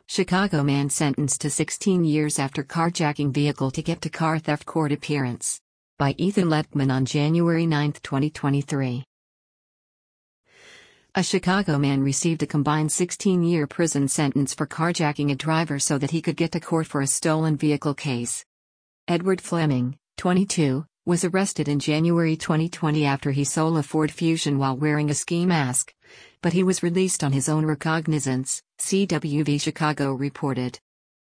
Chicago man sentenced to 16 years after carjacking vehicle to get to car theft court appearance. By Ethan Letman on January 9, 2023. A Chicago man received a combined 16-year prison sentence for carjacking a driver so that he could get to court for a stolen vehicle case. Edward Fleming, 22, was arrested in January 2020 after he stole a Ford Fusion while wearing a ski mask, but he was released on his own recognizance, CWV Chicago reported.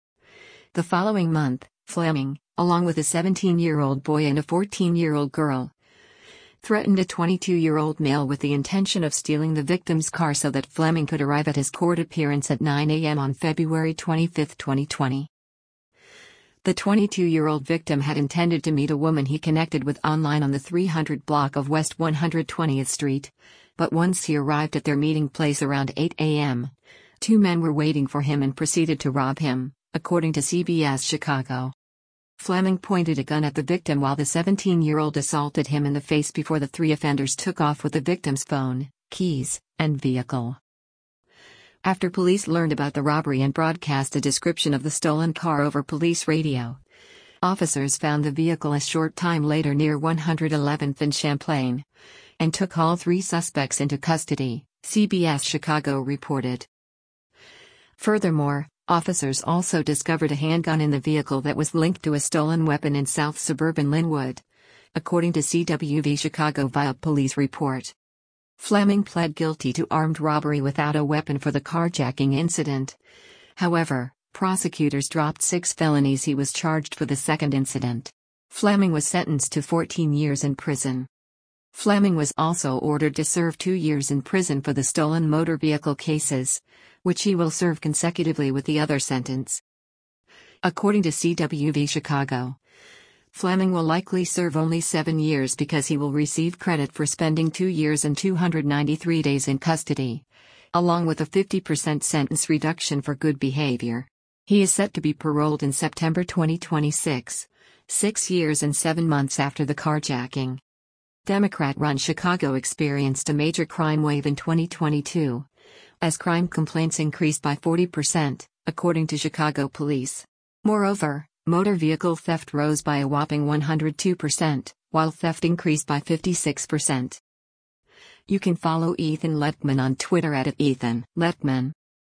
The following month, Fleming, along with a 17-year-old boy and a 14-year-old girl, threatened a 22-year-old male with the intention of stealing the victim's car so that Fleming could arrive at his court appearance at 9 a.m. on February 25, 2020. The 22-year-old victim had intended to meet a woman he connected with online on the 300 block of West 120th Street, but once he arrived at their meeting place around 8 a.m., two men were waiting for him and proceeded to rob him, according to CBS Chicago. Fleming pointed a gun at the victim while the 17-year-old assaulted him in the face before the three offenders took off with the victim's phone, keys, and vehicle. After police learned about the robbery and broadcast a description of the stolen car over police radio, officers found the vehicle a short time later near 111th and Champlain, and took all three suspects into custody, CBS Chicago reported. Furthermore, officers also discovered a handgun in the vehicle that was linked to a stolen weapon in South suburban Linwood, according to CWV Chicago via police report. Fleming pled guilty to armed robbery without a weapon for the carjacking incident. However, prosecutors dropped 6 felonies he was charged for the second incident. Fleming was sentenced to 14 years in prison. Fleming was also ordered to serve 2 years in prison for the stolen motor vehicle cases, which he will serve consecutively with the other sentence. According to CWV Chicago, Fleming will likely serve only 7 years because he will receive credit for spending 2 years and 293 days in custody, along with a 50% sentence reduction for good behavior. He is set to be paroled in September 2026, 6 years and 7 months after the carjacking. Democrat-run Chicago experienced a major crime wave in 2022, as crime complaints increased by 40%, according to Chicago police. Moreover, motor vehicle theft rose by a whopping 102%, while theft increased by 56%. You can follow Ethan Letman on Twitter at @EthanLetman.